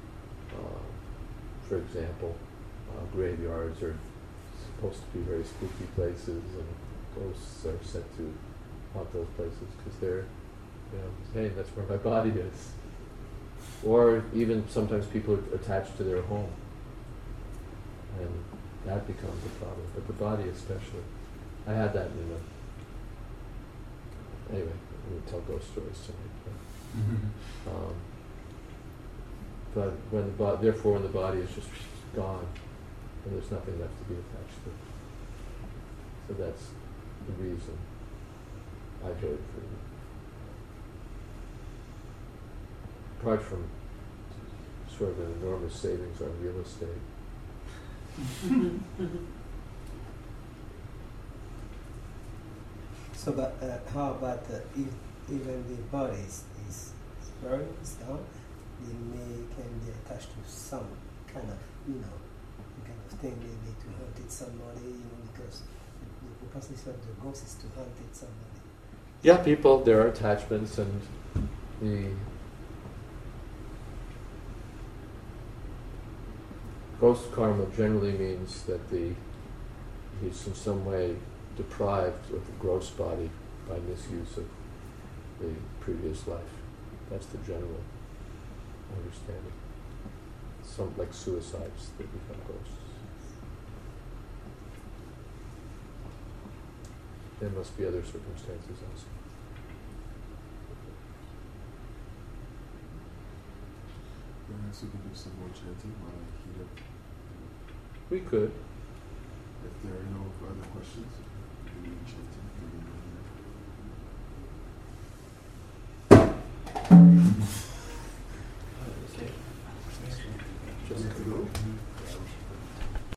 A: for example, graveyards are supposed to be very spooky places, and ghosts are said to haunt those places because they're, hey, that's where my body is. Or even sometimes people are attached to their home, and that becomes a problem. But the body especially. I had that anyway, we would tell ghost stories tonight. But when therefore when the body is just gone, and there's nothing left to be attached to. So that's the reason I go for it. Apart from sort of an enormous savings on real estate.
F: So, but how about if even the body is burned, is down, can be attached to some kind of, kind of thing, maybe to hunt it somebody, because the purpose of the ghost is to hunt it somebody.
A: Yeah, there are attachments, and the ghost karma generally means that he's in some way deprived of the gross body by misuse of the previous life. That's the general understanding. Some like suicides, they become ghosts. There must be other circumstances also.
H: Perhaps we can do some more chanting while I heat up.
A: We could.
H: If there are no other questions, we can do chanting.
A: Just to go.